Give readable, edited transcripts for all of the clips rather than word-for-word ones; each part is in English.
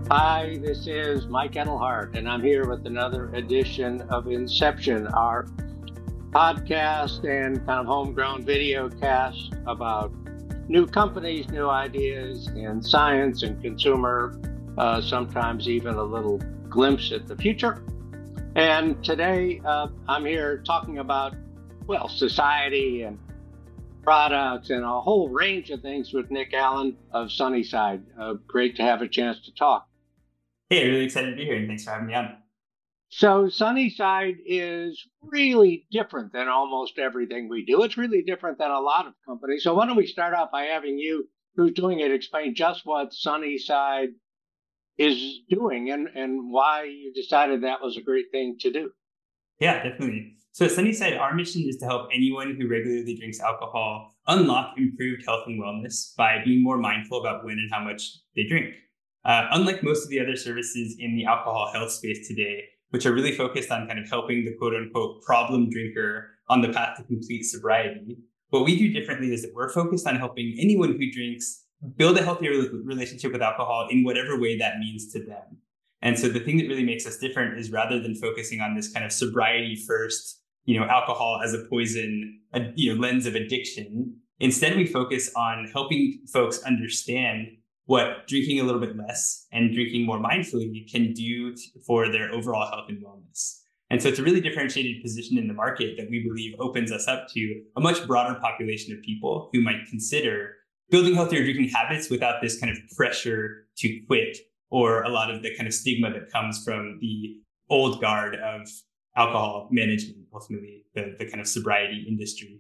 Hi, this is Mike Edelhart, and I'm here with another edition of Inception, our podcast and kind of homegrown video cast about new companies, new ideas in science and consumer, sometimes even a little glimpse at the future. And today I'm here talking about, well, society and products and a whole range of things with Nick Allen of Sunnyside. Great to have a chance to talk. Hey, really excited to be here and thanks for having me on. So Sunnyside is really different than almost everything we do. It's really different than a lot of companies. So why don't we start out by having you, who's doing it, explain just what Sunnyside is doing and why you decided that was a great thing to do. Yeah, definitely. So at Sunnyside, our mission is to help anyone who regularly drinks alcohol unlock improved health and wellness by being more mindful about when and how much they drink. Unlike most of the other services in the alcohol health space today, which are really focused on kind of helping the quote unquote problem drinker on the path to complete sobriety, what we do differently is that we're focused on helping anyone who drinks build a healthier relationship with alcohol in whatever way that means to them. And so the thing that really makes us different is rather than focusing on this kind of sobriety first, alcohol as a poison, lens of addiction, instead we focus on helping folks understand what drinking a little bit less and drinking more mindfully can do for their overall health and wellness. And so it's a really differentiated position in the market that we believe opens us up to a much broader population of people who might consider building healthier drinking habits without this kind of pressure to quit or a lot of the kind of stigma that comes from the old guard of alcohol management, ultimately the kind of sobriety industry.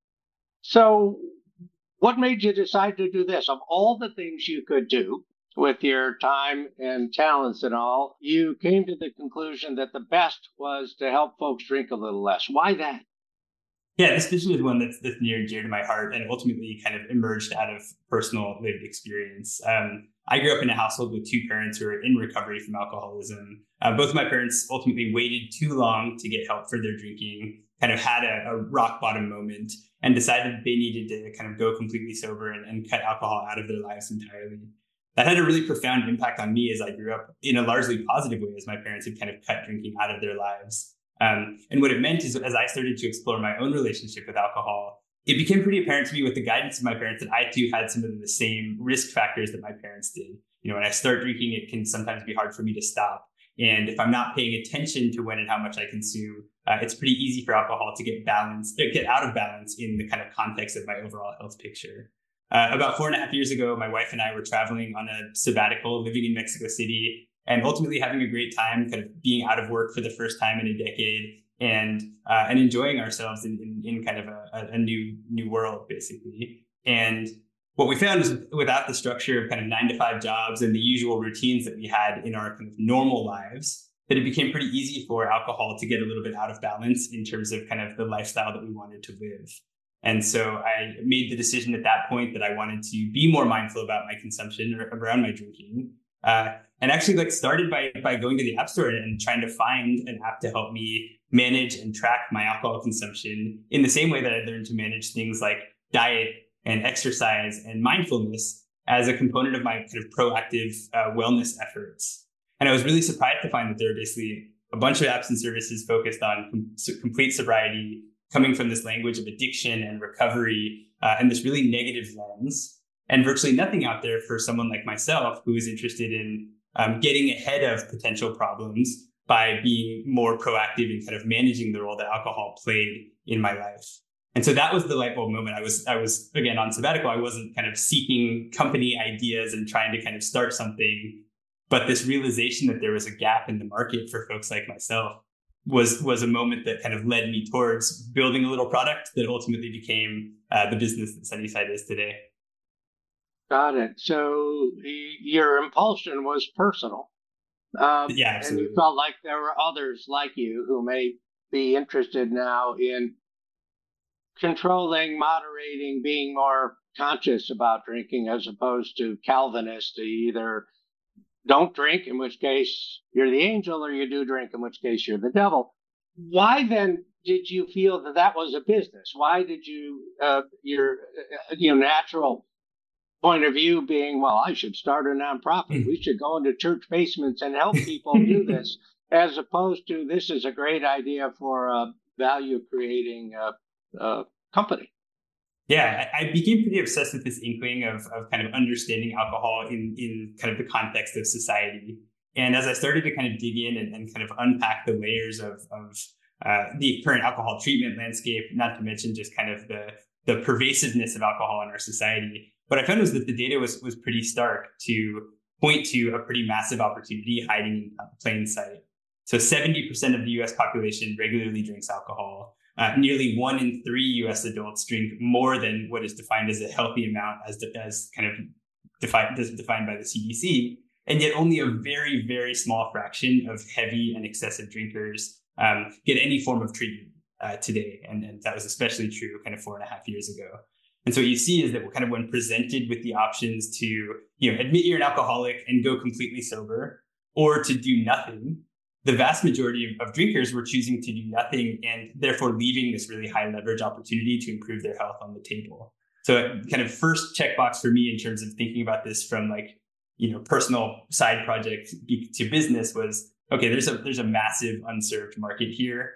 So what made you decide to do this? Of all the things you could do with your time and talents and all, you came to the conclusion that the best was to help folks drink a little less. Why that? Yeah, this vision is one that's near and dear to my heart and ultimately kind of emerged out of personal lived experience. I grew up in a household with two parents who were in recovery from alcoholism. Both of my parents ultimately waited too long to get help for their drinking, kind of had a rock bottom moment and decided they needed to kind of go completely sober and cut alcohol out of their lives entirely. That had a really profound impact on me as I grew up in a largely positive way, as my parents had kind of cut drinking out of their lives. And what it meant is, as I started to explore my own relationship with alcohol, it became pretty apparent to me with the guidance of my parents that I too had some of the same risk factors that my parents did. When I start drinking, it can sometimes be hard for me to stop. And if I'm not paying attention to when and how much I consume, it's pretty easy for alcohol to get out of balance in the kind of context of my overall health picture. About 4.5 years ago, my wife and I were traveling on a sabbatical, living in Mexico City, and ultimately having a great time, kind of being out of work for the first time in a decade, and enjoying ourselves in kind of a new world, basically. And what we found is without the structure of kind of 9 to 5 jobs and the usual routines that we had in our kind of normal lives, that it became pretty easy for alcohol to get a little bit out of balance in terms of kind of the lifestyle that we wanted to live. And so I made the decision at that point that I wanted to be more mindful about my consumption around my drinking. And actually started by going to the app store and trying to find an app to help me manage and track my alcohol consumption in the same way that I learned to manage things like diet and exercise and mindfulness as a component of my kind of proactive wellness efforts. And I was really surprised to find that there are basically a bunch of apps and services focused on complete sobriety, coming from this language of addiction and recovery and this really negative lens, and virtually nothing out there for someone like myself who is interested in getting ahead of potential problems by being more proactive in kind of managing the role that alcohol played in my life. And so that was the light bulb moment. I was again on sabbatical. I wasn't kind of seeking company ideas and trying to kind of start something, but this realization that there was a gap in the market for folks like myself was a moment that kind of led me towards building a little product that ultimately became the business that Sunnyside is today. Got it. So your impulsion was personal, Yeah, and you absolutely. felt like there were others like you who may be interested now in controlling, moderating, being more conscious about drinking as opposed to Calvinist. You either don't drink, in which case you're the angel, or you do drink, in which case you're the devil. Why then did you feel that that was a business? Why did your natural point of view being, well, I should start a nonprofit. We should go into church basements and help people do this, as opposed to this is a great idea for a value creating company. Yeah, I became pretty obsessed with this inkling of kind of understanding alcohol in kind of the context of society. And as I started to kind of dig in and kind of unpack the layers of the current alcohol treatment landscape, not to mention just kind of the pervasiveness of alcohol in our society, what I found was that the data was pretty stark to point to a pretty massive opportunity hiding in plain sight. So 70% of the US population regularly drinks alcohol. Nearly 1 in 3 U.S. adults drink more than what is defined as a healthy amount, as kind of defined by the CDC, and yet only a very, very small fraction of heavy and excessive drinkers get any form of treatment today, and that was especially true kind of 4.5 years ago. And so what you see is that kind of when presented with the options to admit you're an alcoholic and go completely sober, or to do nothing, the vast majority of drinkers were choosing to do nothing and therefore leaving this really high leverage opportunity to improve their health on the table. So kind of first checkbox for me in terms of thinking about this from personal side project to business was, okay, there's a massive unserved market here.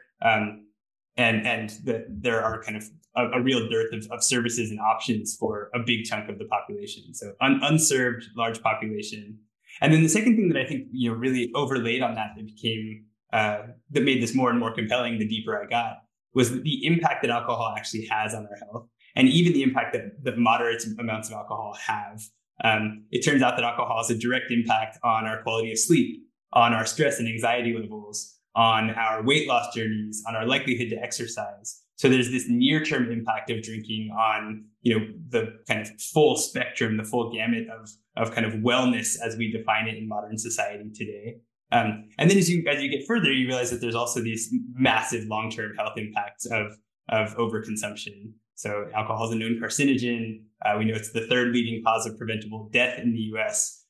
There are kind of a real dearth of services and options for a big chunk of the population. So unserved large population. And then the second thing that I think really overlaid on that became that made this more and more compelling the deeper I got was the impact that alcohol actually has on our health, and even the impact that moderate amounts of alcohol have. It turns out that alcohol has a direct impact on our quality of sleep, on our stress and anxiety levels, on our weight loss journeys, on our likelihood to exercise. So there's this near-term impact of drinking on, the kind of full spectrum, the full gamut of kind of wellness as we define it in modern society today. And then as you get further, you realize that there's also these massive long-term health impacts of overconsumption. So alcohol is a known carcinogen. We know it's the third leading cause of preventable death in the U.S.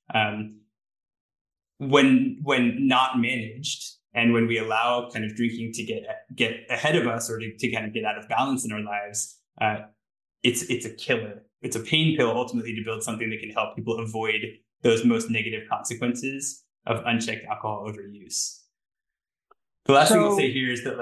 When not managed, and when we allow kind of drinking to get ahead of us or to kind of get out of balance in our lives, it's a killer. It's a pain pill ultimately to build something that can help people avoid those most negative consequences of unchecked alcohol overuse. The last thing I'll say here is that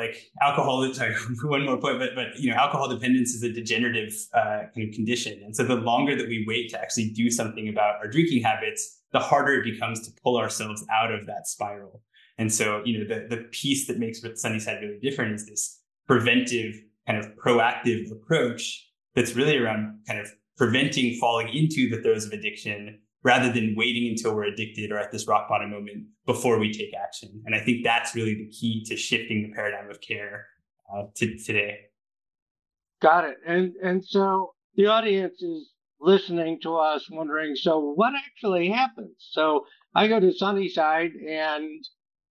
one more point, but alcohol dependence is a degenerative kind of condition. And so the longer that we wait to actually do something about our drinking habits, the harder it becomes to pull ourselves out of that spiral. And so, the piece that makes Sunnyside really different is this preventive kind of proactive approach that's really around kind of preventing falling into the throes of addiction rather than waiting until we're addicted or at this rock bottom moment before we take action. And I think that's really the key to shifting the paradigm of care today. Got it. And so the audience is listening to us wondering, so what actually happens? So I go to Sunnyside and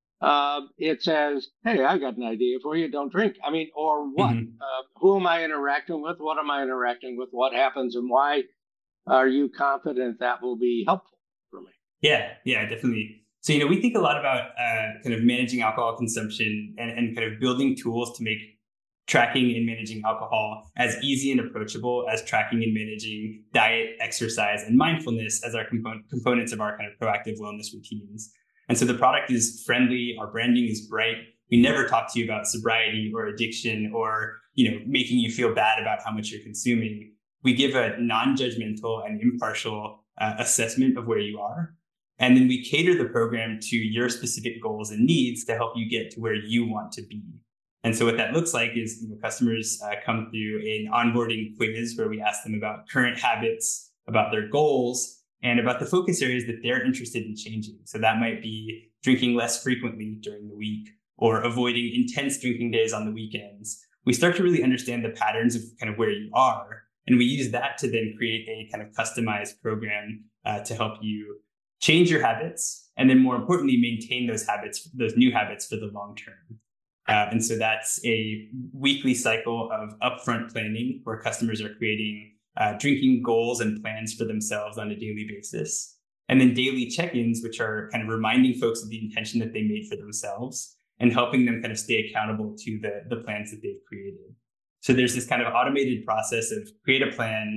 it says, hey, I got an idea for you. Don't drink. I mean, or what? Mm-hmm. Who am I interacting with? What am I interacting with? What happens? And why are you confident that will be helpful for me? Yeah, definitely. So, we think a lot about kind of managing alcohol consumption and kind of building tools to make tracking and managing alcohol as easy and approachable as tracking and managing diet, exercise, and mindfulness as our components of our kind of proactive wellness routines. And so the product is friendly, our branding is bright. We never talk to you about sobriety or addiction or, making you feel bad about how much you're consuming. We give a non-judgmental and impartial assessment of where you are. And then we cater the program to your specific goals and needs to help you get to where you want to be. And so what that looks like is customers come through an onboarding quiz where we ask them about current habits, about their goals, and about the focus areas that they're interested in changing. So that might be drinking less frequently during the week or avoiding intense drinking days on the weekends. We start to really understand the patterns of kind of where you are. And we use that to then create a kind of customized program to help you change your habits. And then more importantly, maintain those new habits for the long term. And so that's a weekly cycle of upfront planning where customers are creating drinking goals and plans for themselves on a daily basis. And then daily check-ins, which are kind of reminding folks of the intention that they made for themselves and helping them kind of stay accountable to the plans that they've created. So there's this kind of automated process of create a plan,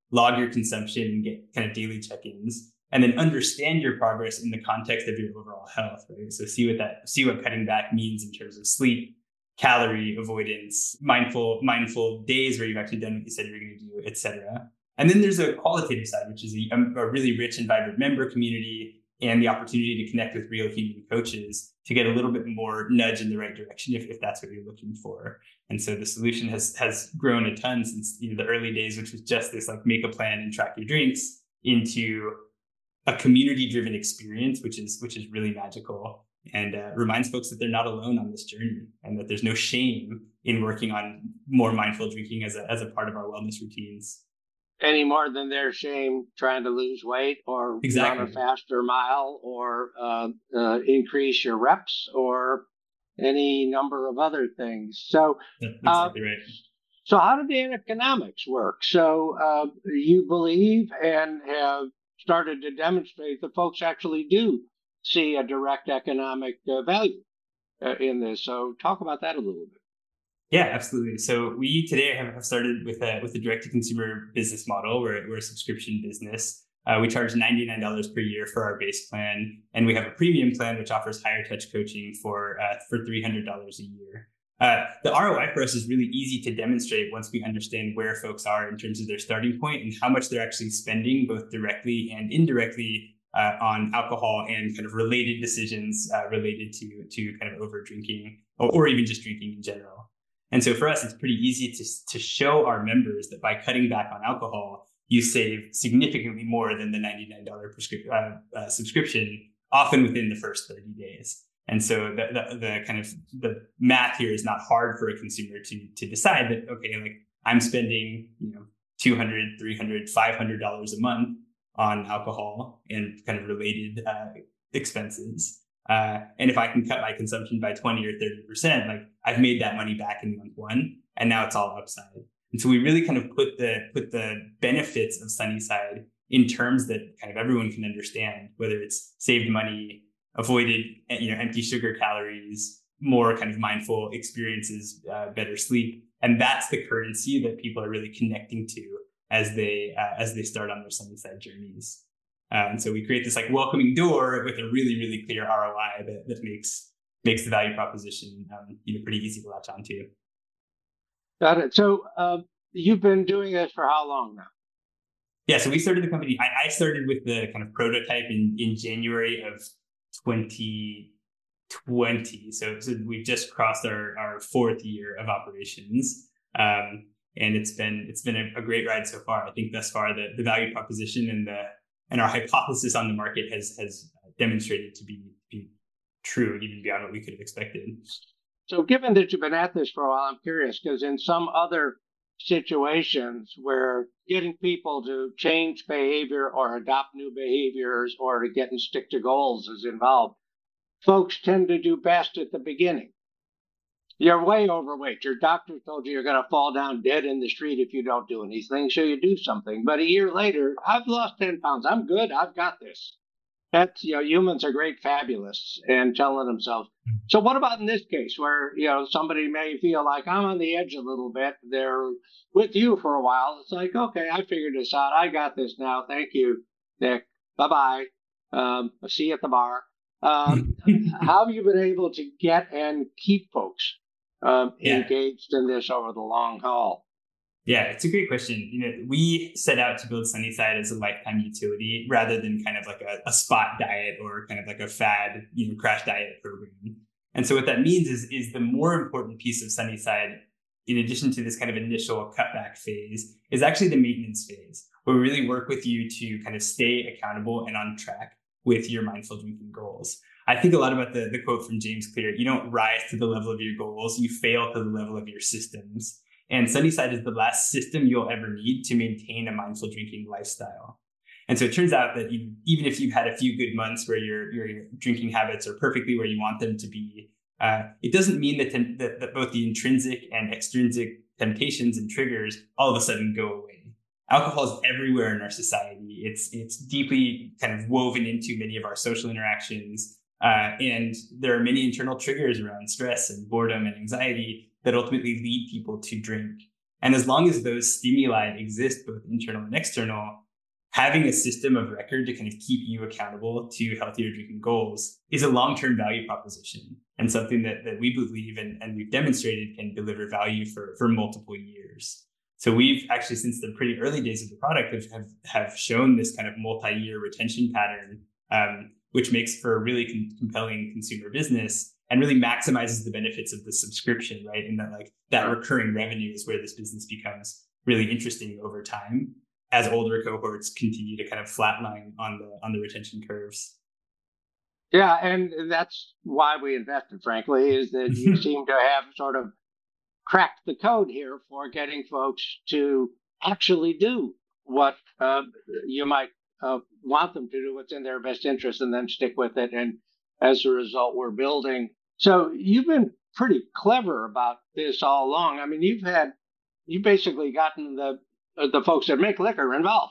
log your consumption and get kind of daily check-ins, and then understand your progress in the context of your overall health, right? So see what cutting back means in terms of sleep, calorie avoidance, mindful days where you've actually done what you said you're going to do, et cetera. And then there's a qualitative side, which is a really rich and vibrant member community and the opportunity to connect with real human coaches to get a little bit more nudge in the right direction if that's what you're looking for. And so the solution has grown a ton since the early days, which was just this like make a plan and track your drinks, into a community-driven experience, which is really magical, and reminds folks that they're not alone on this journey and that there's no shame in working on more mindful drinking as a part of our wellness routines. Any more than their shame trying to lose weight or Exactly. run a faster mile or increase your reps or any number of other things. So That's exactly right. So how do the economics work? So you believe and have started to demonstrate that folks actually do see a direct economic value in this. So talk about that a little bit. Yeah, absolutely. So we today have started with a direct to consumer business model. We're a subscription business. We charge $99 per year for our base plan, and we have a premium plan which offers higher touch coaching for $300 a year. The ROI for us is really easy to demonstrate once we understand where folks are in terms of their starting point and how much they're actually spending, both directly and indirectly, on alcohol and kind of related decisions related to kind of over drinking or even just drinking in general. And so for us, it's pretty easy to show our members that by cutting back on alcohol, you save significantly more than the $99 subscription, often within the first 30 days. And so the kind of the math here is not hard for a consumer to decide that, okay, like I'm spending, $200, $300, $500 a month on alcohol and kind of related expenses. And if I can cut my consumption by 20 or 30%, like I've made that money back in month one, and now it's all upside. And so we really kind of put the benefits of Sunnyside in terms that kind of everyone can understand, whether it's saved money, avoided empty sugar calories, more kind of mindful experiences, better sleep, and that's the currency that people are really connecting to as they start on their Sunnyside journeys. And so we create this like welcoming door with a really, really clear ROI that makes the value proposition pretty easy to latch onto. Got it. So you've been doing this for how long now? Yeah, so we started the company. I started with the kind of prototype in January of 2020. So we've just crossed our fourth year of operations. And it's been a great ride so far. I think thus far the value proposition and our hypothesis on the market has demonstrated to be true, even beyond what we could have expected. So given that you've been at this for a while, I'm curious, because in some other situations where getting people to change behavior or adopt new behaviors or to get and stick to goals is involved, folks tend to do best at the beginning. You're way overweight. Your doctor told you you're going to fall down dead in the street if you don't do anything, so you do something. But a year later, I've lost 10 pounds. I'm good. I've got this. That's, humans are great fabulists and telling themselves. So what about in this case where, somebody may feel like I'm on the edge a little bit. They're with you for a while. It's like, okay, I figured this out. I got this now. Thank you, Nick. Bye-bye. I'll see you at the bar. How have you been able to get and keep folks engaged in this over the long haul? Yeah, it's a great question. We set out to build Sunnyside as a lifetime utility rather than kind of like a spot diet or kind of like a fad, crash diet program. And so what that means is the more important piece of Sunnyside, in addition to this kind of initial cutback phase, is actually the maintenance phase, where we really work with you to kind of stay accountable and on track with your mindful drinking goals. I think a lot about the quote from James Clear: you don't rise to the level of your goals, you fail to the level of your systems. And Sunnyside is the last system you'll ever need to maintain a mindful drinking lifestyle. And so it turns out that even if you've had a few good months where your drinking habits are perfectly where you want them to be, it doesn't mean that both the intrinsic and extrinsic temptations and triggers all of a sudden go away. Alcohol is everywhere in our society. It's deeply kind of woven into many of our social interactions. And there are many internal triggers around stress and boredom and anxiety that ultimately lead people to drink. And as long as those stimuli exist, both internal and external, having a system of record to kind of keep you accountable to healthier drinking goals is a long-term value proposition, and something that we believe and we've demonstrated can deliver value for multiple years. So we've actually, since the pretty early days of the product, have shown this kind of multi-year retention pattern, which makes for a really compelling consumer business and really maximizes the benefits of the subscription, right? And that recurring revenue is where this business becomes really interesting over time, as older cohorts continue to kind of flatline on the retention curves. Yeah, and that's why we invested, frankly, is that you seem to have sort of cracked the code here for getting folks to actually do what you might want them to do, what's in their best interest, and then stick with it. And as a result, we're building. So you've been pretty clever about this all along. I mean, you've basically gotten the folks that make liquor involved.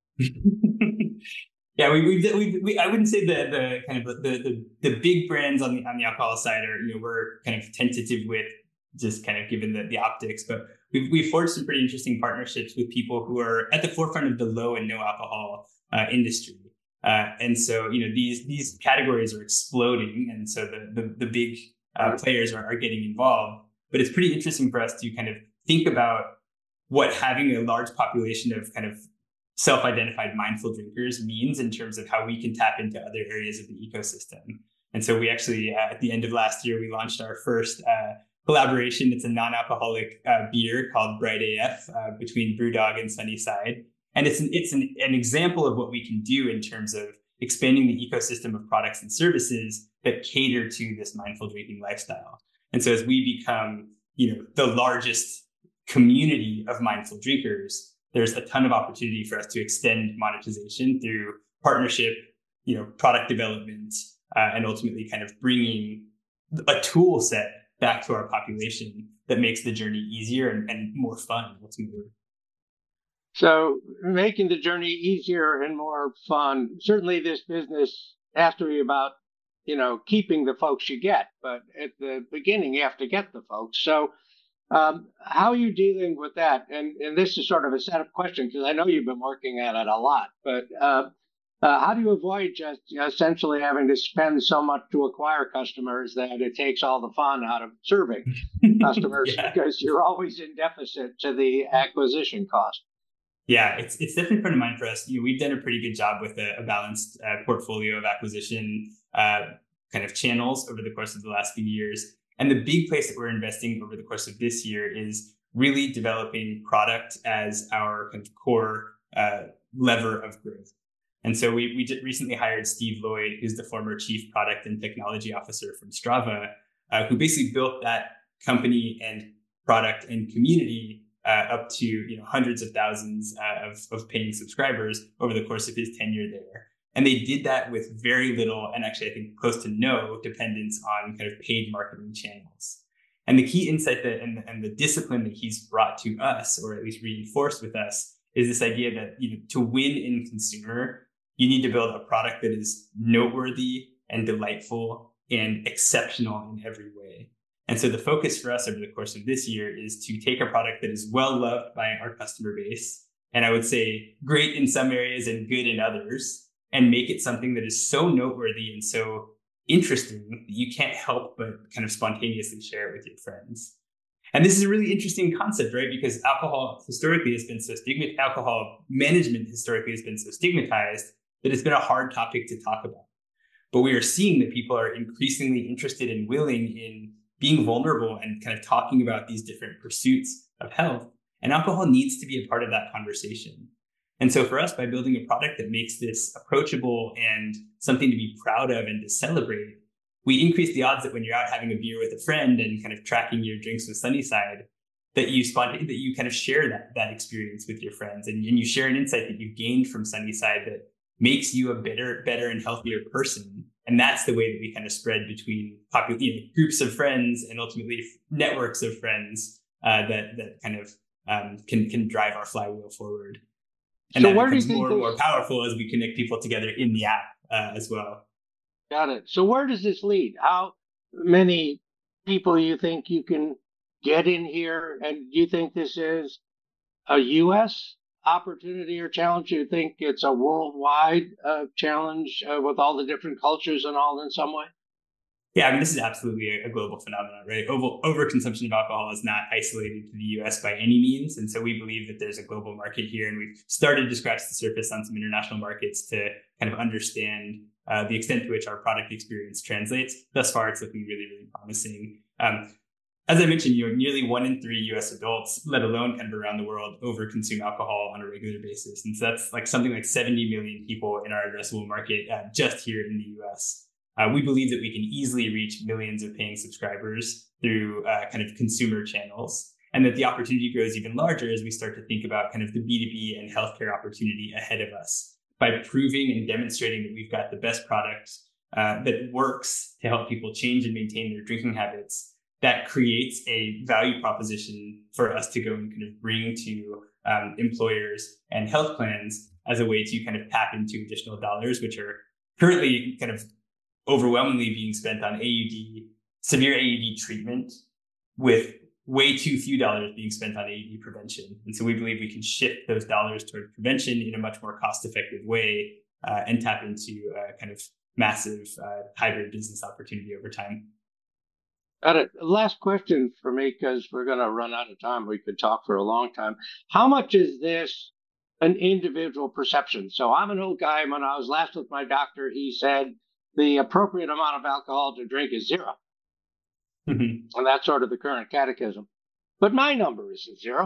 Yeah, we I wouldn't say the kind of the big brands on the alcohol side are, we're kind of tentative with, just kind of given the optics, but we've forged some pretty interesting partnerships with people who are at the forefront of the low and no alcohol industry. And so, these categories are exploding. And so the big players are getting involved, but it's pretty interesting for us to kind of think about what having a large population of kind of self-identified mindful drinkers means in terms of how we can tap into other areas of the ecosystem. And so we actually, at the end of last year, we launched our first collaboration. It's a non-alcoholic beer called Bright AF between BrewDog and Sunnyside. And it's an example of what we can do in terms of expanding the ecosystem of products and services that cater to this mindful drinking lifestyle. And so as we become, the largest community of mindful drinkers, there's a ton of opportunity for us to extend monetization through partnership, product development, and ultimately kind of bringing a tool set back to our population that makes the journey easier and more fun ultimately. So making the journey easier and more fun. Certainly this business has to be about, keeping the folks you get, but at the beginning you have to get the folks. So how are you dealing with that? And this is sort of a setup question because I know you've been working at it a lot, but how do you avoid just essentially having to spend so much to acquire customers that it takes all the fun out of serving customers because you're always in deficit to the acquisition cost? Yeah, it's definitely front of mind for us. We've done a pretty good job with a balanced portfolio of acquisition kind of channels over the course of the last few years. And the big place that we're investing over the course of this year is really developing product as our kind of core lever of growth. And so we just recently hired Steve Lloyd, who's the former chief product and technology officer from Strava, who basically built that company and product and community up to hundreds of thousands of paying subscribers over the course of his tenure there. And they did that with very little, and actually I think close to no dependence on kind of paid marketing channels. And the key insight and the discipline that he's brought to us, or at least reinforced with us, is this idea that to win in consumer, you need to build a product that is noteworthy and delightful and exceptional in every way. And so the focus for us over the course of this year is to take a product that is well loved by our customer base, and I would say great in some areas and good in others, and make it something that is so noteworthy and so interesting that you can't help but kind of spontaneously share it with your friends. And this is a really interesting concept, right? Because alcohol historically has been so stigmatized, alcohol management historically has been so stigmatized that it's been a hard topic to talk about. But we are seeing that people are increasingly interested and willing in being vulnerable and kind of talking about these different pursuits of health. And alcohol needs to be a part of that conversation. And so for us, by building a product that makes this approachable and something to be proud of and to celebrate, we increase the odds that when you're out having a beer with a friend and kind of tracking your drinks with Sunnyside, that you kind of share that experience with your friends, and you share an insight that you've gained from Sunnyside that makes you a better and healthier person. And that's the way that we kind of spread between groups of friends and ultimately networks of friends that kind of can drive our flywheel forward. And so that becomes more and more powerful as we connect people together in the app as well. Got it. So where does this lead? How many people you think you can get in here? And do you think this is a U.S. opportunity or challenge? Do you think it's a worldwide challenge with all the different cultures and all in some way? Yeah, I mean, this is absolutely a global phenomenon, right? Overconsumption of alcohol is not isolated to the US by any means. And so we believe that there's a global market here. And we've started to scratch the surface on some international markets to kind of understand the extent to which our product experience translates. Thus far, it's looking really, really promising. As I mentioned, nearly 1 in 3 US adults, let alone kind of around the world, overconsume alcohol on a regular basis. And so that's like something like 70 million people in our addressable market just here in the US. We believe that we can easily reach millions of paying subscribers through kind of consumer channels, and that the opportunity grows even larger as we start to think about kind of the B2B and healthcare opportunity ahead of us by proving and demonstrating that we've got the best product that works to help people change and maintain their drinking habits. That creates a value proposition for us to go and kind of bring to employers and health plans as a way to kind of tap into additional dollars, which are currently kind of overwhelmingly being spent on severe AUD treatment, with way too few dollars being spent on AUD prevention. And so we believe we can shift those dollars toward prevention in a much more cost-effective way and tap into a kind of massive hybrid business opportunity over time. Got it. Last question for me, because we're going to run out of time. We could talk for a long time. How much is this an individual perception? So I'm an old guy. When I was last with my doctor, he said the appropriate amount of alcohol to drink is 0. And that's sort of the current catechism. But my number isn't 0.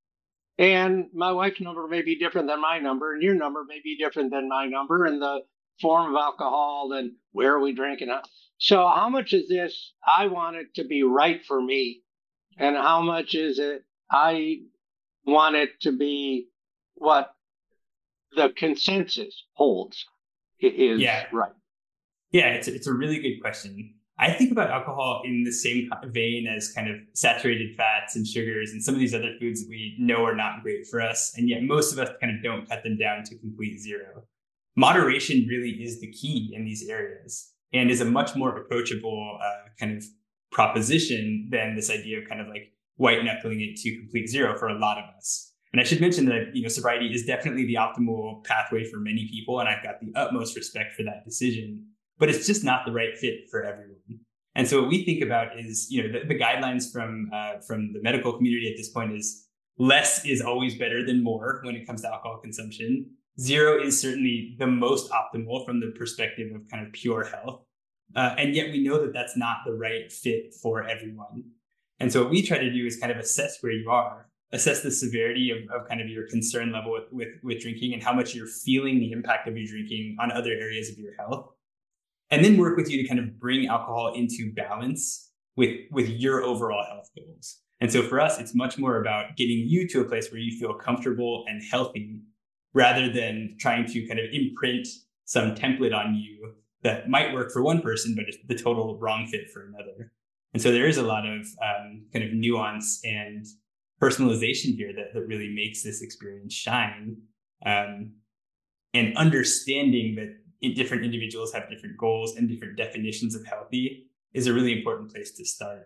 And my wife's number may be different than my number, and your number may be different than my number, and the form of alcohol and where we drink and how. So how much is this, I want it to be right for me, and how much is it, I want it to be what the consensus holds is right? Yeah, it's a really good question. I think about alcohol in the same vein as kind of saturated fats and sugars and some of these other foods that we know are not great for us. And yet most of us kind of don't cut them down to complete 0. Moderation really is the key in these areas and is a much more approachable kind of proposition than this idea of kind of like white knuckling it to complete 0 for a lot of us. And I should mention that, sobriety is definitely the optimal pathway for many people. And I've got the utmost respect for that decision. But it's just not the right fit for everyone. And so what we think about is, the guidelines from the medical community at this point is less is always better than more when it comes to alcohol consumption. 0 is certainly the most optimal from the perspective of kind of pure health. And yet we know that that's not the right fit for everyone. And so what we try to do is kind of assess where you are, assess the severity of kind of your concern level with drinking and how much you're feeling the impact of your drinking on other areas of your health. And then work with you to kind of bring alcohol into balance with your overall health goals. And so for us, it's much more about getting you to a place where you feel comfortable and healthy rather than trying to kind of imprint some template on you that might work for one person, but it's the total wrong fit for another. And so there is a lot of kind of nuance and personalization here that really makes this experience shine. And understanding that different individuals have different goals and different definitions of healthy is a really important place to start.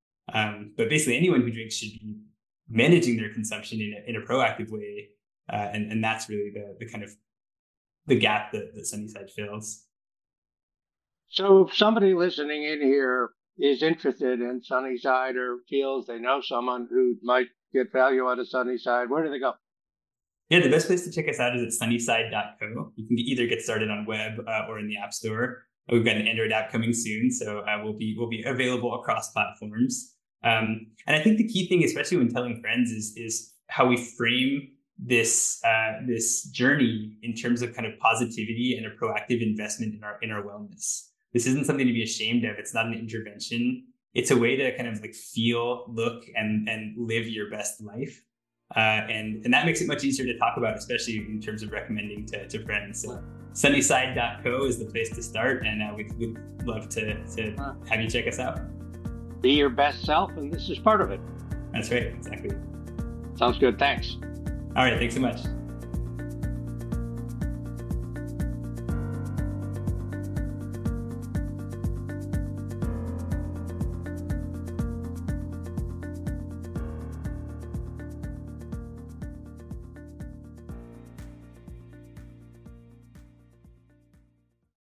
But basically anyone who drinks should be managing their consumption in a proactive way. And that's really the kind of the gap that Sunnyside fills. So if somebody listening in here is interested in Sunnyside or feels they know someone who might get value out of Sunnyside, where do they go? Yeah, the best place to check us out is at sunnyside.co. You can either get started on web or in the App Store. We've got an Android app coming soon, so we'll be available across platforms. And I think the key thing, especially when telling friends, is how we frame this journey in terms of kind of positivity and a proactive investment in our wellness. This isn't something to be ashamed of. It's not an intervention. It's a way to kind of like feel, look, and live your best life. And that makes it much easier to talk about, especially in terms of recommending to friends. So sunnyside.co is the place to start, and we'd love to have you check us out. Be your best self, and this is part of it. That's right, exactly. Sounds good. Thanks. All right, thanks so much.